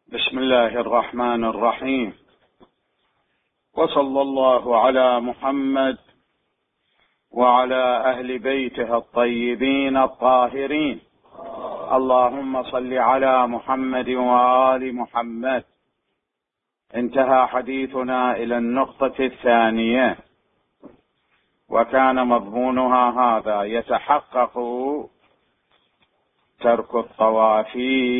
بسم الله الرحمن الرحيم، وصلى الله على محمد وعلى أهل بيته الطيبين الطاهرين. اللهم صل على محمد وآل محمد. انتهى حديثنا إلى النقطة الثانية، وكان مضمونها هذا: يتحقق ترك الطواف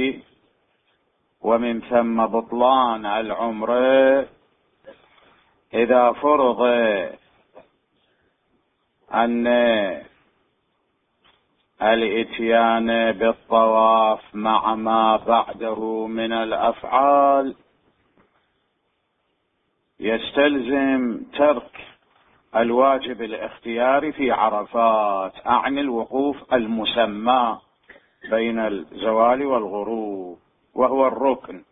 ومن ثم بطلان العمرة إذا فرض أن الإتيان بالطواف مع ما بعده من الأفعال يستلزم ترك الواجب الاختياري في عرفات، أعني الوقوف المسمى بين الزوال والغروب وهو الركن.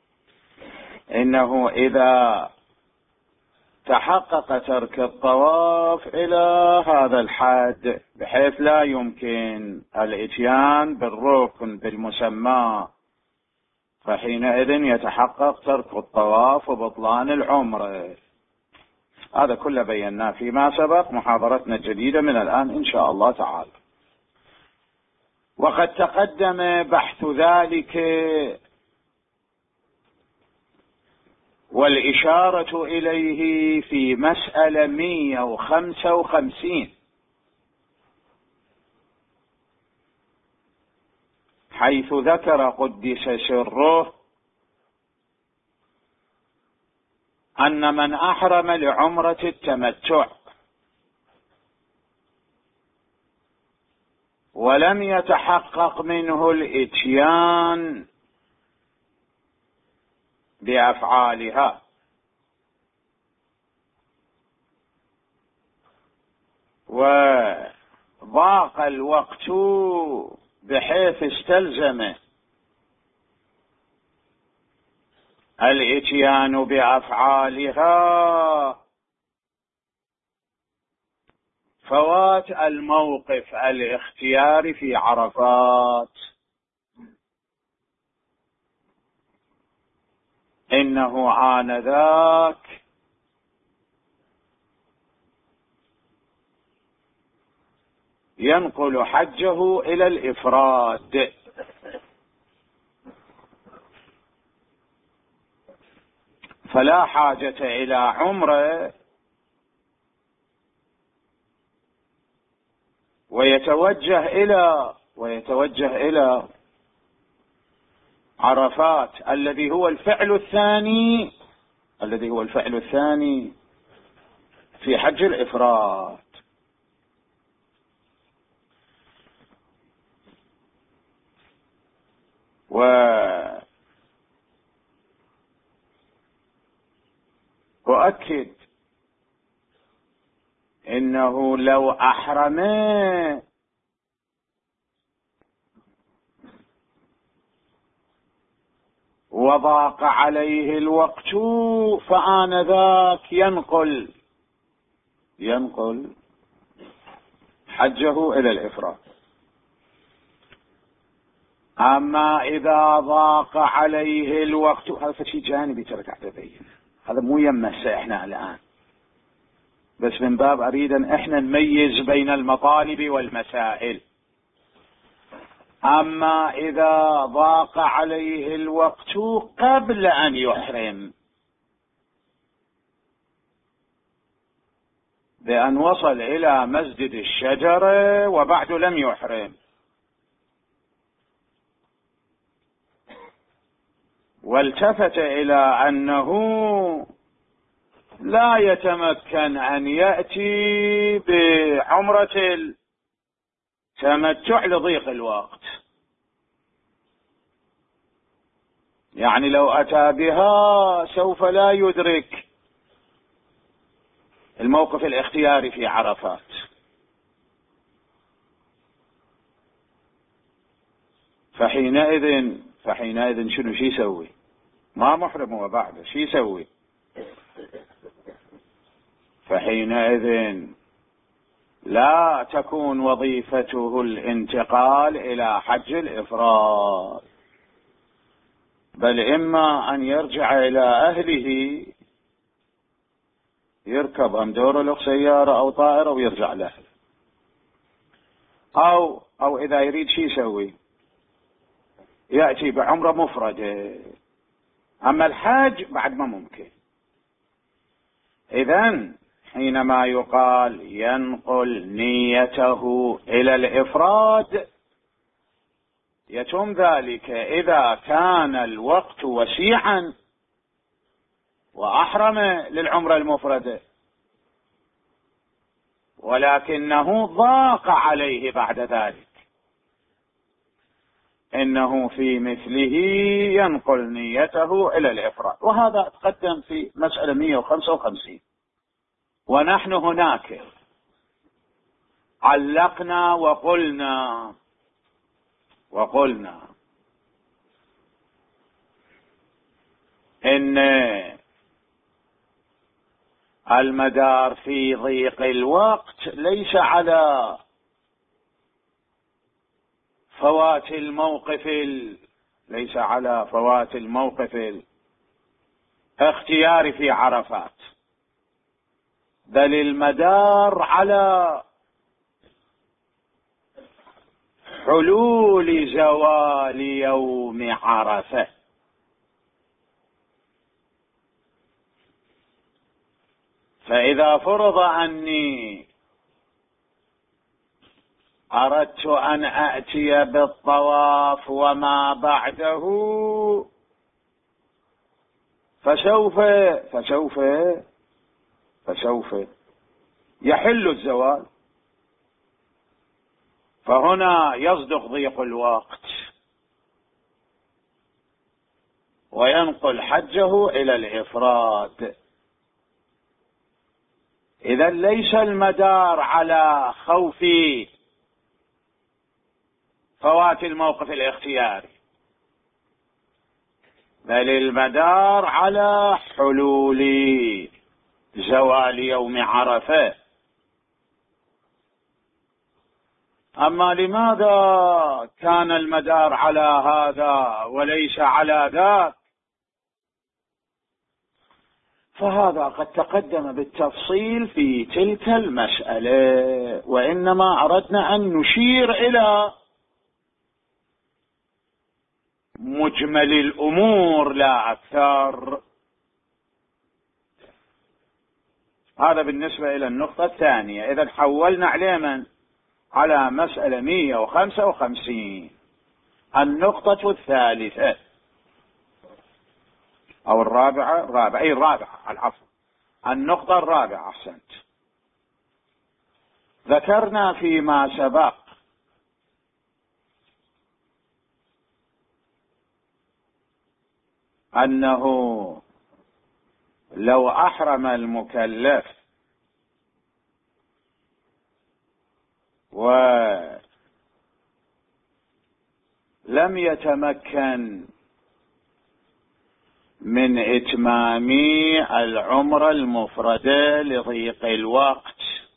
إنه إذا تحقق ترك الطواف إلى هذا الحد بحيث لا يمكن الإتيان بالركن بالمسمى، فحينئذ يتحقق ترك الطواف وبطلان العمرة. هذا كله بيناه فيما سبق، محاضرتنا الجديدة من الآن إن شاء الله تعالى. وقد تقدم بحث ذلك والإشارة إليه في مسألة 155، حيث ذكر قدس سره أن من أحرم لعمرة التمتع ولم يتحقق منه الإتيان بأفعالها وضاق الوقت بحيث استلزم الإتيان بأفعالها، فوات الموقف الاختياري في عرفات، إنه آنذاك ينقل حجه إلى الإفراد، فلا حاجة إلى عمرة، ويتوجه إلى عرفات الذي هو الفعل الثاني في حج الإفراد. وأؤكد إنه لو أحرم وضاق عليه الوقت فآنذاك ينقل حجه إلى الإفراد. أما إذا ضاق عليه الوقت، هذا شيء جانبي ترك أبين، هذا مو يمسه إحنا الآن، بس من باب أريد أن إحنا نميز بين المطالب والمسائل. أما إذا ضاق عليه الوقت قبل أن يحرم، بأن وصل إلى مسجد الشجرة وبعد لم يحرم، والتفت إلى أنه لا يتمكن أن يأتي بعمرة التمتع لضيق الوقت، يعني لو أتى بها سوف لا يدرك الموقف الاختياري في عرفات، فحينئذ شنو يسوي؟ ما محرم وبعده شو يسوي؟ فحينئذ لا تكون وظيفته الانتقال إلى حج الإفراد، بل إما أن يرجع إلى أهله، يركب أمدور له سيارة أو طائرة ويرجع لأهله، أو إذا يريد شيء يسوي يأتي بعمرة مفردة. أما الحاج بعد ما ممكن. إذن حينما يقال ينقل نيته إلى الإفراد يتم ذلك إذا كان الوقت وسيعا وأحرم للعمرة المفردة، ولكنه ضاق عليه بعد ذلك، إنه في مثله ينقل نيته إلى الإفراد. وهذا تقدم في مسألة 155. ونحن هناك علقنا وقلنا إن المدار في ضيق الوقت ليس على فوات الموقف الاختياري في عرفات، بل المدار على حلول زوال يوم عرفة. فإذا فرض أني أردت أن أأتي بالطواف وما بعده فسوف يحل الزوال، فهنا يصدق ضيق الوقت وينقل حجه إلى الإفراد. إذا ليس المدار على خوف فوات الموقف الاختياري، بل المدار على حلول زوال يوم عرفة. أما لماذا كان المدار على هذا وليس على ذاك؟ فهذا قد تقدم بالتفصيل في تلك المسألة، وإنما أردنا أن نشير إلى مجمل الأمور لا أكثر. هذا بالنسبة إلى النقطة الثانية. إذا حولنا على مسألة 155. النقطة الثالثة أو الرابعة، العفو، النقطة الرابعة، أحسنت. ذكرنا فيما سبق أنه لو أحرم المكلف ولم يتمكن من إتمام العمرة المفردة لضيق الوقت،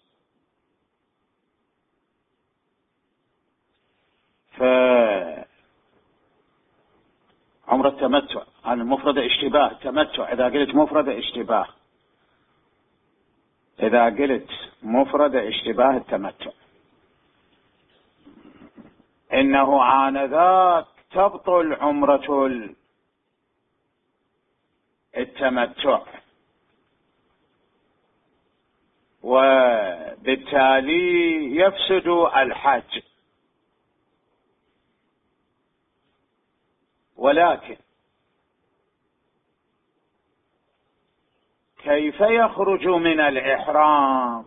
فعمرة التمتع المفردة اشتباه تمتع. إذا قلت مفردة اشتباه، إذا قلت مفردة اشتباه التمتع، إنه آنذاك تبطل عمرة التمتع، وبالتالي يفسد الحج. ولكن كيف يخرج من الإحرام؟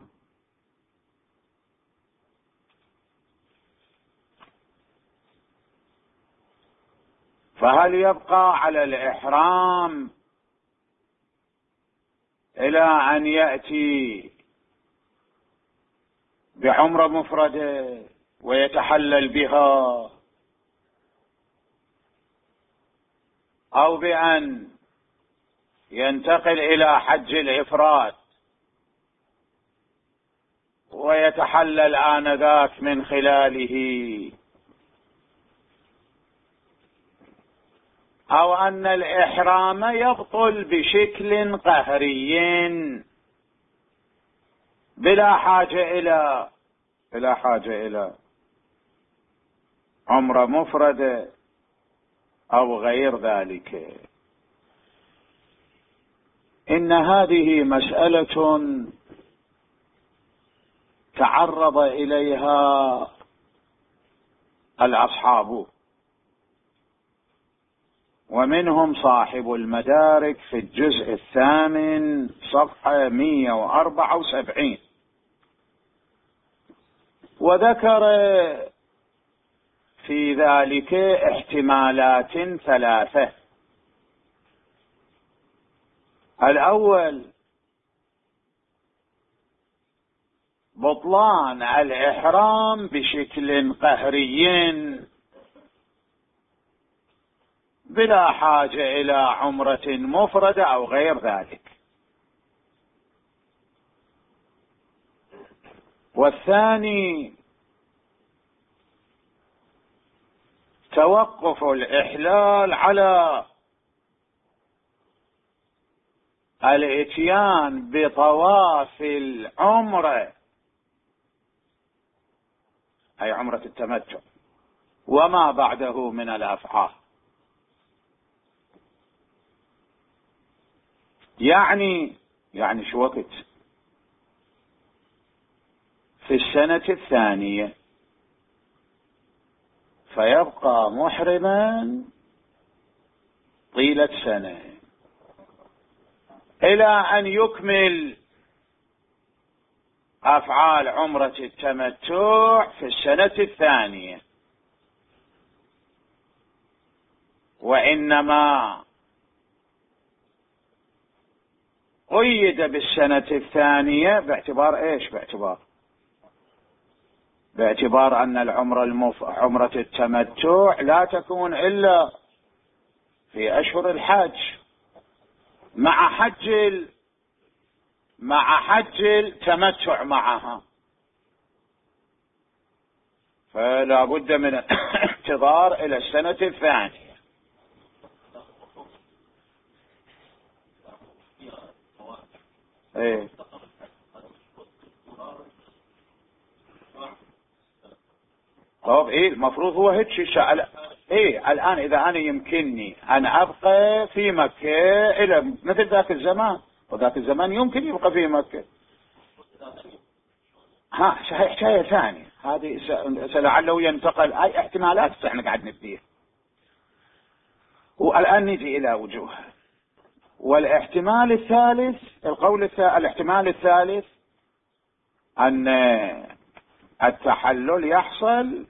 فهل يبقى على الإحرام إلى أن يأتي بعمرة مفردة ويتحلل بها، أو بأن ينتقل إلى حج الإفراد ويتحلل آنذاك من خلاله، أو أن الإحرام يبطل بشكل قهري بلا حاجة إلى عمرة مفردة أو غير ذلك. إن هذه مسألة تعرض إليها الأصحاب، ومنهم صاحب المدارك في الجزء 8 صفحة 174، وذكر في ذلك احتمالات 3. الأول بطلان الإحرام بشكل قهري بلا حاجة إلى عمرة مفردة أو غير ذلك. والثاني توقف الإحلال على الإتيان بطواف العمرة، أي عمرة التمتع، وما بعده من الأفعال. يعني شو وقت؟ في السنة الثانية، فيبقى محرما طيلة سنة إلى أن يكمل أفعال عمرة التمتع في السنة الثانية. وإنما قيد بالسنة الثانية باعتبار إيش؟ باعتبار أن عمرة التمتع لا تكون إلا في أشهر الحج مع حج التمتع معها، فلا بد من انتظار إلى السنة الثانية. ايه طب المفروض هو هيك شيء. الآن إذا أنا يمكنني أن أبقى في مكة إلى مثل ذاك الزمان، وذاك الزمان يمكن يبقى في مكة، حكاية ثانية هذه، لعله ينتقل. أي احتمالات احنا قاعد نبديها. والآن نجي إلى وجوه. والاحتمال الثالث، الاحتمال الثالث أن التحلل يحصل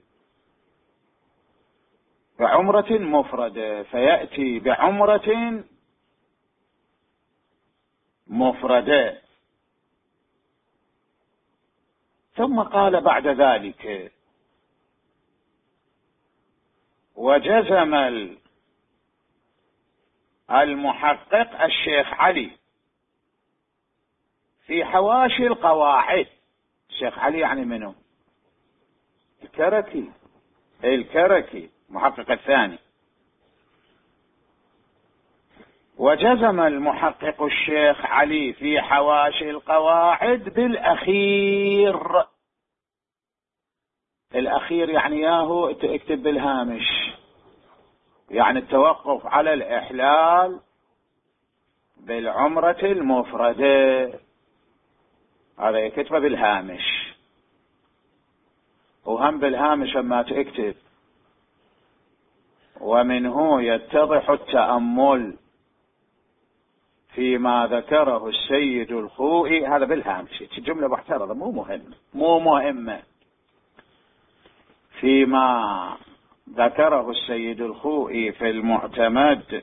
بعمرة مفردة، فيأتي بعمرة مفردة. ثم قال بعد ذلك: وجزم المحقق الشيخ علي في حواشي القواعد. الشيخ علي يعني منه؟ الكركي محقق الثاني. وجزم المحقق الشيخ علي في حواشي القواعد بالأخير. الأخير يعني ياهو اكتب بالهامش، يعني التوقف على الإحلال بالعمرة المفردة، هذا يكتب بالهامش. وهم بالهامش اما تكتب: ومنه يتضح التأمل فيما ذكره السيد الخوئي. هذا بالهامش، جملة محترمة مو مهمة. فيما ذكره السيد الخوئي في المعتمد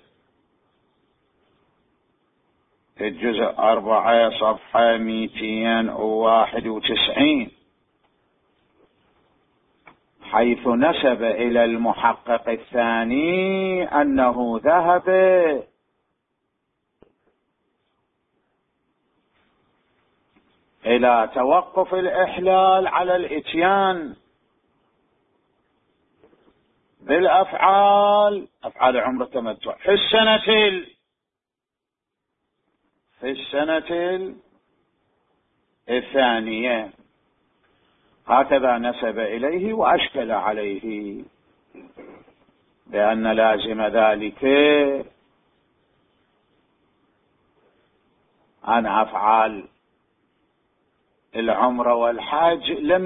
في الجزء 4 صفحة 291، حيث نسب إلى المحقق الثاني أنه ذهب إلى توقف الإحلال على الإتيان بالأفعال، أفعال عمر التمتع في السنة الثانية. هكذا نسب إليه وأشكل عليه بأن لازم ذلك عن أفعال العمرة والحج لم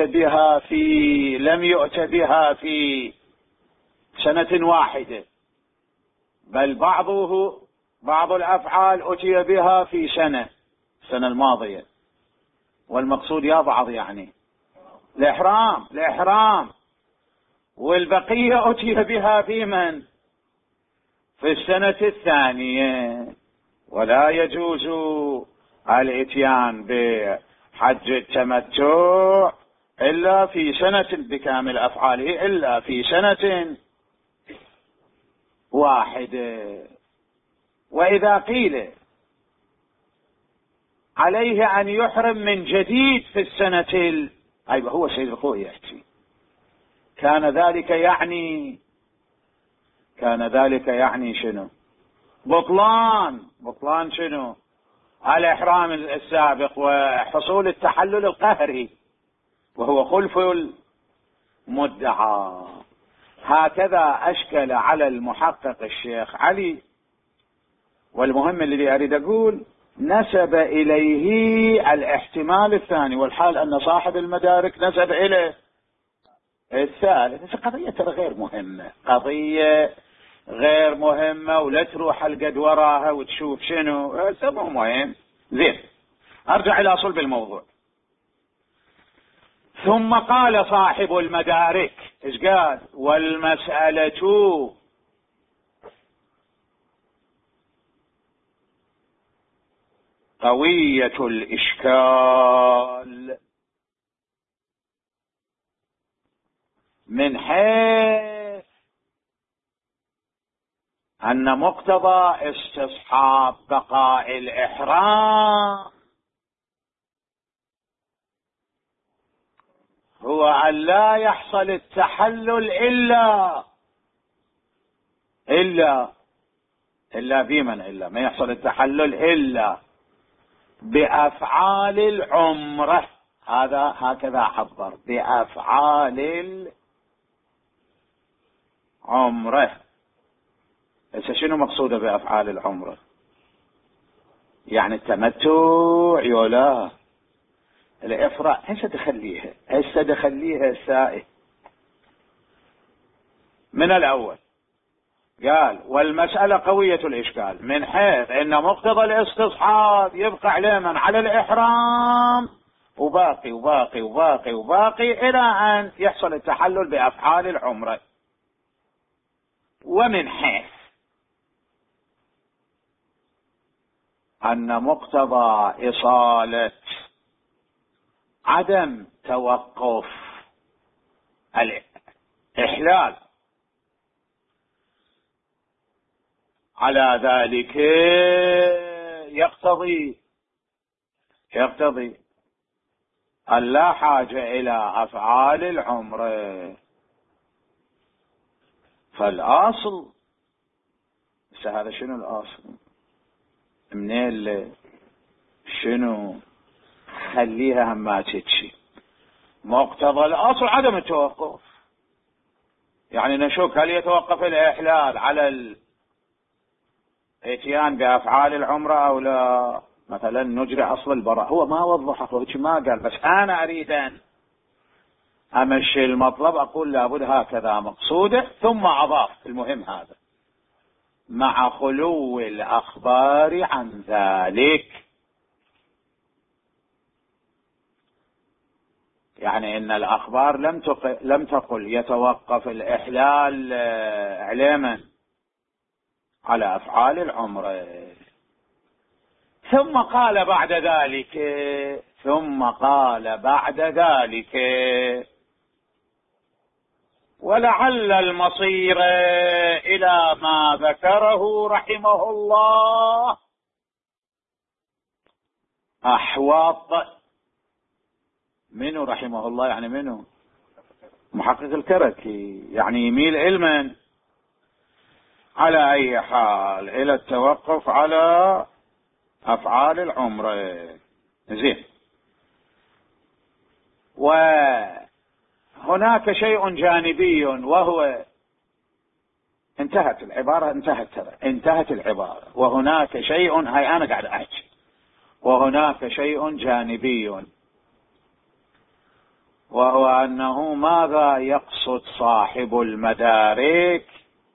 يؤت بها في سنة واحدة، بل بعض الأفعال أتي بها في السنة الماضية، والمقصود يا بعض يعني الإحرام، والبقية أتي بها في السنة الثانية. ولا يجوز الاتيان بحج التمتع إلا في سنة بكامل أفعاله، إلا في سنة واحدة. وإذا قيل عليه أن يحرم من جديد في السنة أيوة، هو سيد الخوئي يحكي، كان ذلك يعني شنو؟ بطلان شنو؟ الإحرام السابق وحصول التحلل القهري، وهو خلف المدعى. هكذا أشكل على المحقق الشيخ علي. والمهم الذي أريد أقول، نسب إليه الاحتمال الثاني، والحال أن صاحب المدارك نسب إليه الثالث. قضية غير مهمة، ولا تروح القد وراها وتشوف شنو مو مهم. زين، أرجع إلى صلب الموضوع. ثم قال صاحب المدارك، إيش قال؟ والمسألة قوية الإشكال من حيث أن مقتضى استصحاب بقاء الإحرام هو أن لا يحصل التحلل إلا ما يحصل التحلل إلا بأفعال العمرة. هكذا عبر، بأفعال العمرة. شنو مقصوده بأفعال العمرة؟ يعني التمتع يولا الإفراط. هسه دخليها السائل من الأول. قال والمسألة قوية الإشكال من حيث أن مقتضى الاستصحاب يبقى على الإحرام وباقي إلى أن يحصل التحلل بأفعال العمرة. ومن حيث أن مقتضى إصالة عدم توقف الإحلال على ذلك يقتضي أن لا حاجة إلى أفعال العمرة. فالأصل هذا شنو الأصل؟ منين شنو؟ خليها ما تتشي. مقتضى الأصل عدم التوقف، يعني نشوف هل يتوقف الإحلال على الاتيان بأفعال العمرة أو لا. مثلا نجري أصل البراء، هو ما وضح، هو ما قال، بس أنا أريد أن أمشي المطلب، أقول لابد هكذا مقصوده. ثم أضاف المهم هذا مع خلو الأخبار عن ذلك، يعني إن الأخبار لم تقل يتوقف الإحلال علما على أفعال العمرة. ثم قال بعد ذلك ولعل المصير إلى ما ذكره رحمه الله أحوط. منه رحمه الله يعني منه محقق الكركي، يعني يميل علما على أي حال إلى التوقف على أفعال العمرة. زين. وهناك شيء جانبي وهو انتهت العبارة، انتهت العبارة. وهناك شيء، هاي أنا قاعد أحكي، وهناك شيء جانبي وهو أنه ماذا يقصد صاحب المدارك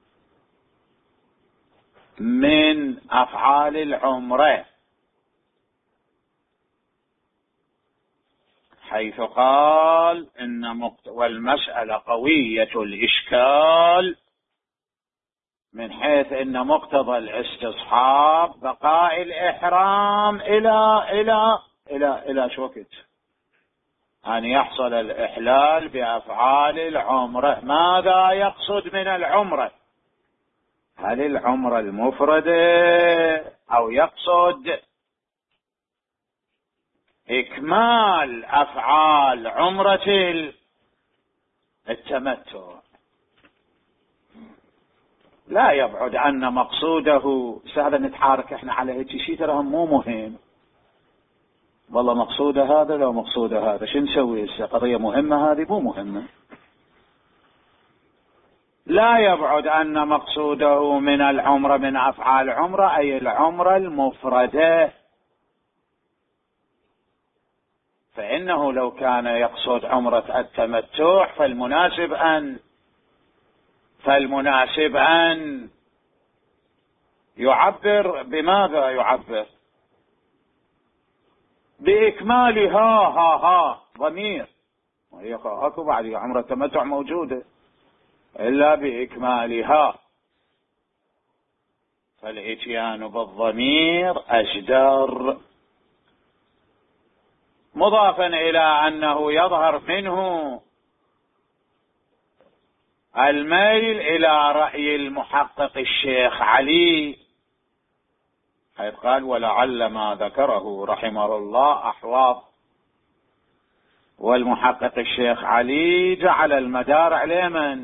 من أفعال العمرة، حيث قال والمسألة قوية الإشكال من حيث إن مقتضى الاستصحاب بقاء الإحرام إلى شو وقت أن يحصل الإحلال بأفعال العمرة. ماذا يقصد من العمرة؟ هل العمرة المفردة أو يقصد إكمال أفعال عمرة التمتع؟ لا يبعد أن مقصوده، هذا نتحارك احنا على هيك شيء ترى مو مهم، والله مقصوده هذا لو مقصوده هذا، شو نسوي هسه؟ قضية مهمة هذه مو مهمة. لا يبعد أن مقصوده من العمرة من أفعال عمرة أي العمرة المفردة، فإنه لو كان يقصد عمرة التمتع فالمناسب أن يعبر بماذا؟ يعبر بإكمالها ضمير، وهي اكو بعد عمرة التمتع موجودة إلا بإكمالها، فالإتيان بالضمير أجدر، مضافا إلى أنه يظهر منه الميل إلى رأي المحقق الشيخ علي، حيث قال ولعل ما ذكره رحمه الله أحواط، والمحقق الشيخ علي جعل المدار على من؟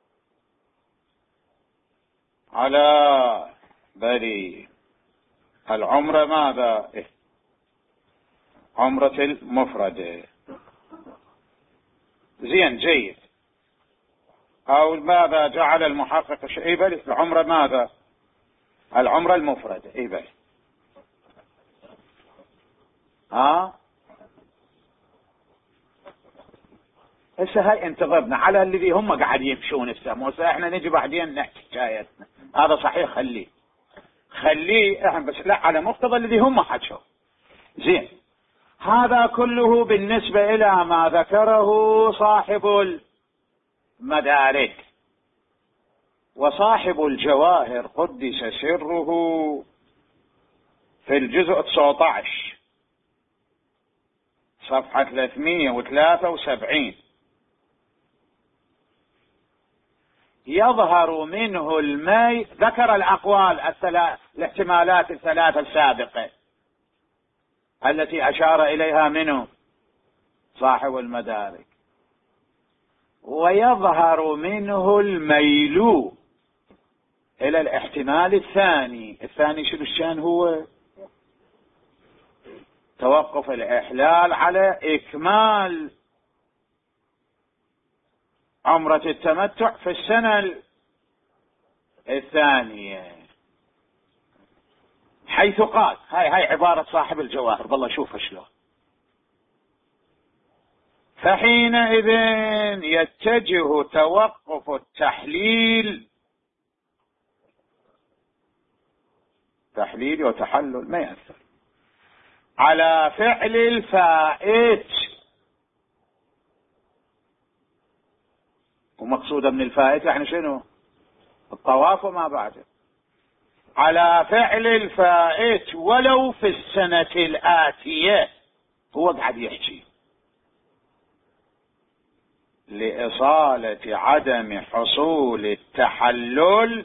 على بري العمرة ماذا؟ عمرة المفردة. زين جيد. أو ماذا جعل المحقق الشيء العمرة ماذا؟ العمرة المفردة. بلي هسه هاي انتظرنا على الذي هم قاعد يمشون السموسة، احنا نجي بعدين نحكي حكايتنا. هذا صحيح، خليه احنا بس لا على مقتضى الذي هم حكوا. زين. هذا كله بالنسبة إلى ما ذكره صاحب المدارك. وصاحب الجواهر قدس سره في الجزء 19 صفحة 373 يظهر منه المي، ذكر الأقوال الاحتمالات الثلاثة السابقة التي أشار إليها منه صاحب المدارك، ويظهر منه الميل إلى الاحتمال الثاني شنو الشان؟ هو توقف الإحلال على إكمال عمرة التمتع في السنة الثانية، حيث قال هاي عبارة صاحب الجواهر، والله شوف شلون. فحينئذ يتجه توقف التحليل، تحليل وتحلل ما يأثر، على فعل الفائت. ومقصودة من الفائت يعني شنو؟ الطواف وما بعده. على فعل الفائت ولو في السنة الآتية، هو قاعد يحكي لإصالة عدم حصول التحلل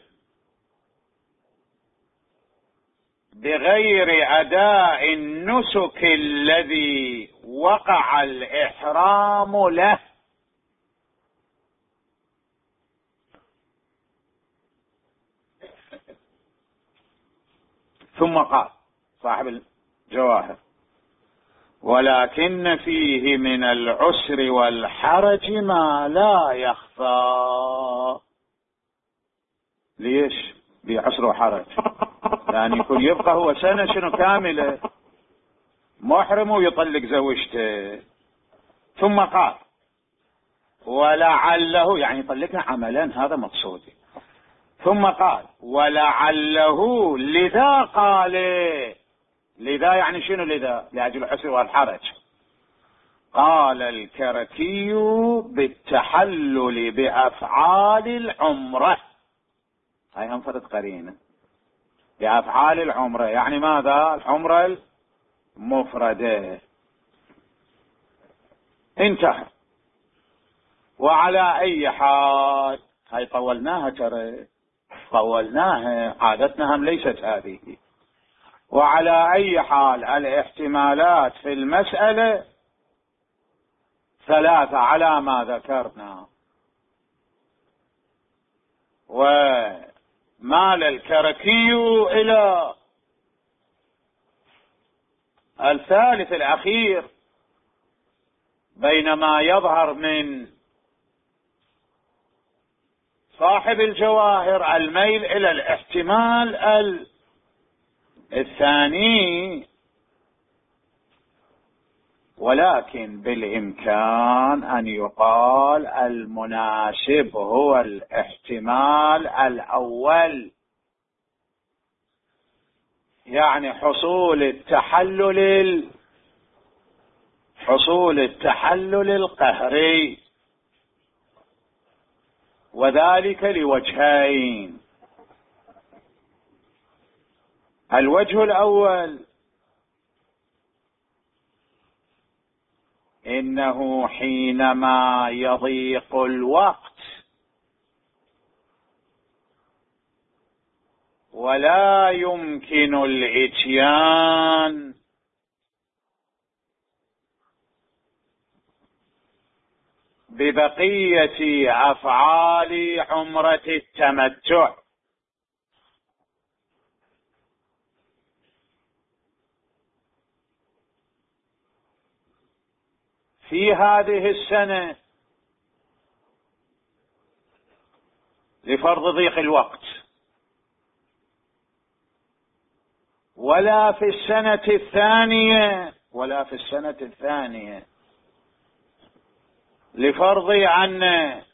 بغير أداء النسك الذي وقع الإحرام له. ثم قال صاحب الجواهر: ولكن فيه من العسر والحرج ما لا يخفى. ليش بعسر وحرج؟ يعني يكون يبقى هو سنة شنو كاملة محرم ويطلق زوجته. ثم قال: ولعله، يعني يطلقها عملا، هذا مقصودي. ثم قال: ولعله لذا قال. لذا يعني شنو لذا؟ لأجل العسر والحرج. قال الكركي: بالتحلل بأفعال العمرة. هاي انفرد قرينة بأفعال العمرة، يعني ماذا؟ العمرة المفردة. انتهى. وعلى أي حال، هاي طولناها، ترى طولناها، عادتنا هم ليست هذه. وعلى أي حال الاحتمالات في المسألة ثلاثة على ما ذكرنا. ومال الكركي إلى الثالث الأخير، بينما يظهر من صاحب الجواهر الميل إلى الاحتمال الثاني. ولكن بالإمكان أن يقال المناسب هو الاحتمال الأول، يعني حصول التحلل القهري، وذلك لوجهين. الوجه الأول: إنه حينما يضيق الوقت ولا يمكن الإتيان ببقية أفعال عمرة التمتع، في هذه السنة لفرض ضيق الوقت، ولا في السنة الثانية لفرض أن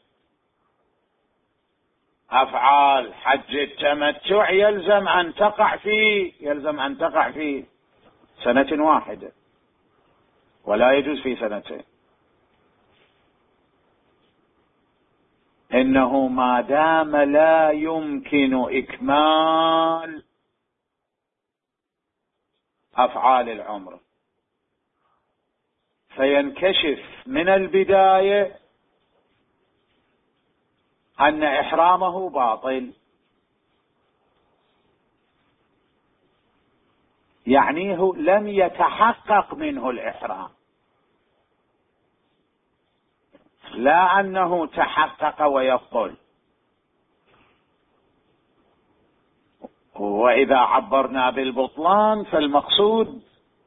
أفعال حج التمتع يلزم أن تقع في سنة واحدة، ولا يجوز في سنتين. إنه ما دام لا يمكن إكمال أفعال العمر، فينكشف من البداية أن إحرامه باطل، يعني لم يتحقق منه الإحرام، لا أنه تحقق ويبطل. وإذا عبرنا بالبطلان فالمقصود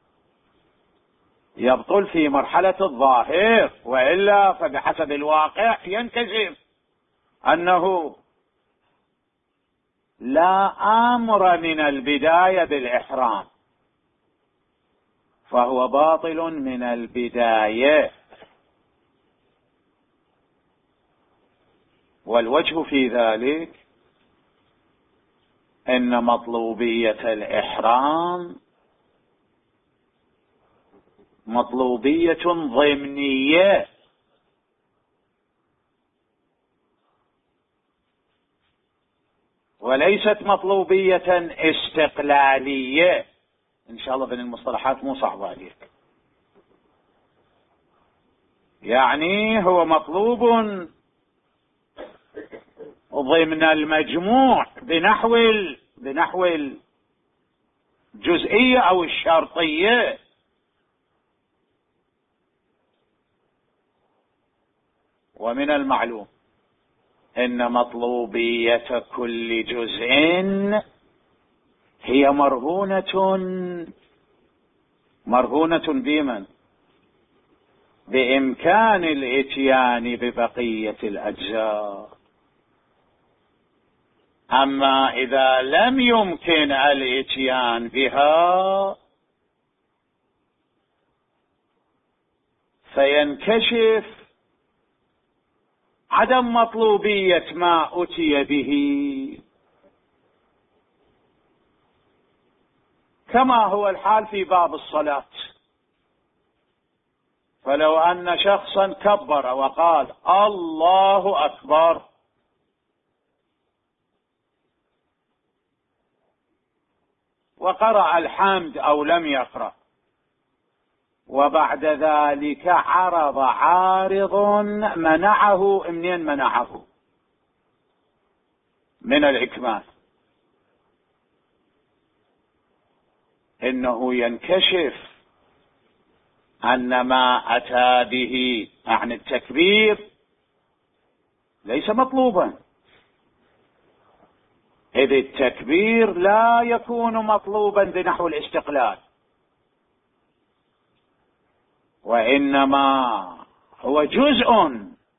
يبطل في مرحلة الظاهر، وإلا فبحسب الواقع ينكشف أنه لا أمر من البداية بالإحرام، فهو باطل من البداية. والوجه في ذلك إن مطلوبية الإحرام مطلوبية ضمنية، وليست مطلوبية استقلالية. إن شاء الله بين المصطلحات مو صعبة عليك. يعني هو مطلوب ضمن المجموع بنحو الجزئية أو الشرطية. ومن المعلوم إن مطلوبية كل جزء هي مرهونة بمن؟ بإمكان الإتيان ببقية الأجزاء. أما إذا لم يمكن الإتيان بها فينكشف عدم مطلوبية ما أتي به، كما هو الحال في باب الصلاة. فلو أن شخصا كبر وقال الله أكبر وقرأ الحمد أو لم يقرأ، وبعد ذلك عرض عارض منعه، منين منعه؟ من الإكمال. إنه ينكشف أن ما أتى به عن التكبير ليس مطلوبا، إذ التكبير لا يكون مطلوبا بنحو الاستقلال، وإنما هو جزء،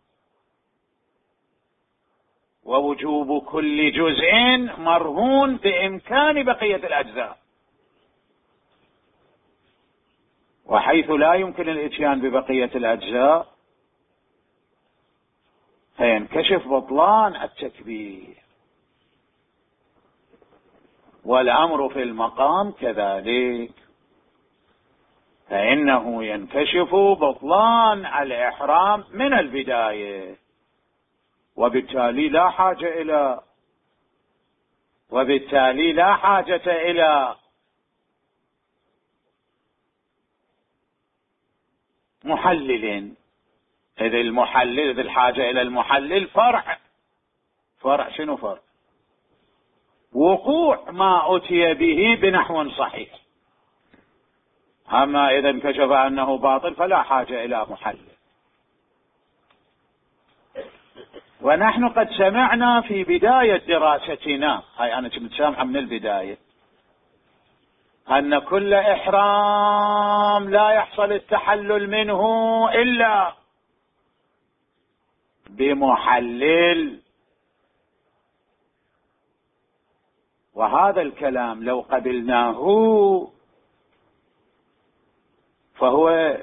ووجوب كل جزء مرهون بإمكان بقية الأجزاء. وحيث لا يمكن الإتيان ببقية الأجزاء فينكشف بطلان التكبير. والأمر في المقام كذلك، فإنه ينكشف بطلان الإحرام من البداية، وبالتالي لا حاجة إلى محلل، إذ الحاجة إلى المحلل فرع شنو فرع؟ وقوع ما أتي به بنحو صحيح. أما إذا انكشف أنه باطل فلا حاجة إلى محلل. ونحن قد سمعنا في بداية دراستنا، هاي أنا كنت سامعة من البداية، أن كل إحرام لا يحصل التحلل منه إلا بمحلل. وهذا الكلام لو قبلناه فهو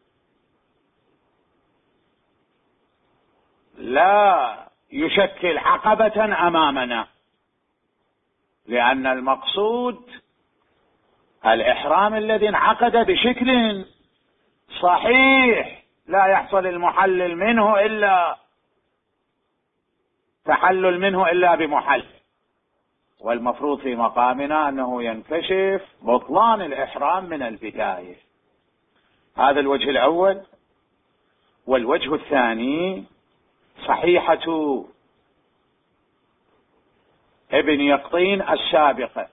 لا يشكل عقبة أمامنا، لأن المقصود الإحرام الذي انعقد بشكل صحيح لا يحصل المحلل منه إلا تحلل منه إلا بمحلل. والمفروض في مقامنا أنه ينكشف بطلان الإحرام من البداية. هذا الوجه الأول. والوجه الثاني صحيحة ابن يقطين السابقة،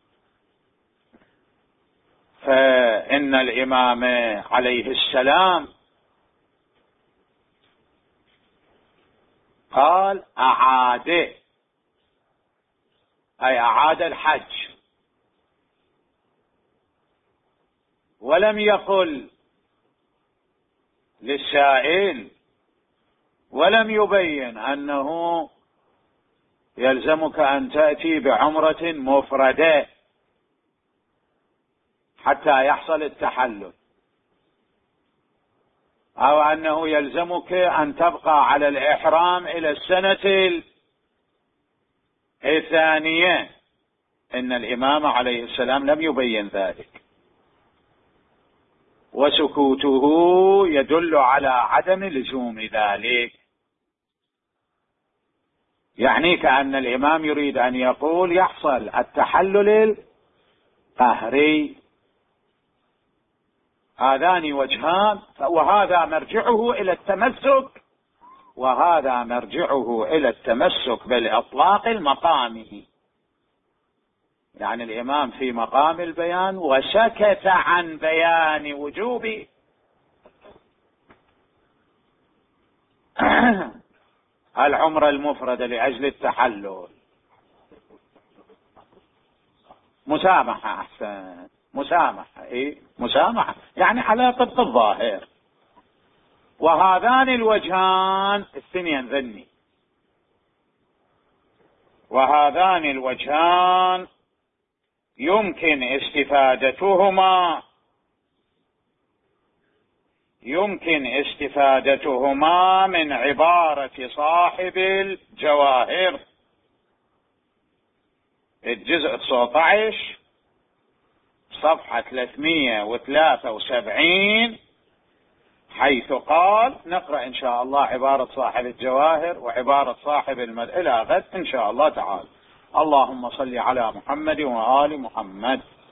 فإن الإمام عليه السلام قال أعاد الحج، ولم يقل للسائل، ولم يبين أنه يلزمك أن تأتي بعمرة مفردة حتى يحصل التحلل، أو أنه يلزمك أن تبقى على الإحرام إلى السنة الثانية. إن الإمام عليه السلام لم يبين ذلك، وسكوته يدل على عدم لزوم ذلك. يعني كأن الإمام يريد أن يقول يحصل التحلل القهري. هذان وجهان، وهذا مرجعه إلى التمسك، وهذا مرجعه إلى التمسك بالإطلاق المقامي. يعني الإمام في مقام البيان وسكت عن بيان وجوب العمرة المفردة لأجل التحلل. مسامحة أحسن، مسامحة، مسامحة يعني على طبق الظاهر. وهذان الوجهان الثنين ذني، وهذان الوجهان يمكن استفادتهما من عبارة صاحب الجواهر الجزء 19 صفحة 373، حيث قال، نقرأ إن شاء الله عبارة صاحب الجواهر وعبارة صاحب إلى غد إن شاء الله تعالى. اللهم صل على محمد وآل محمد.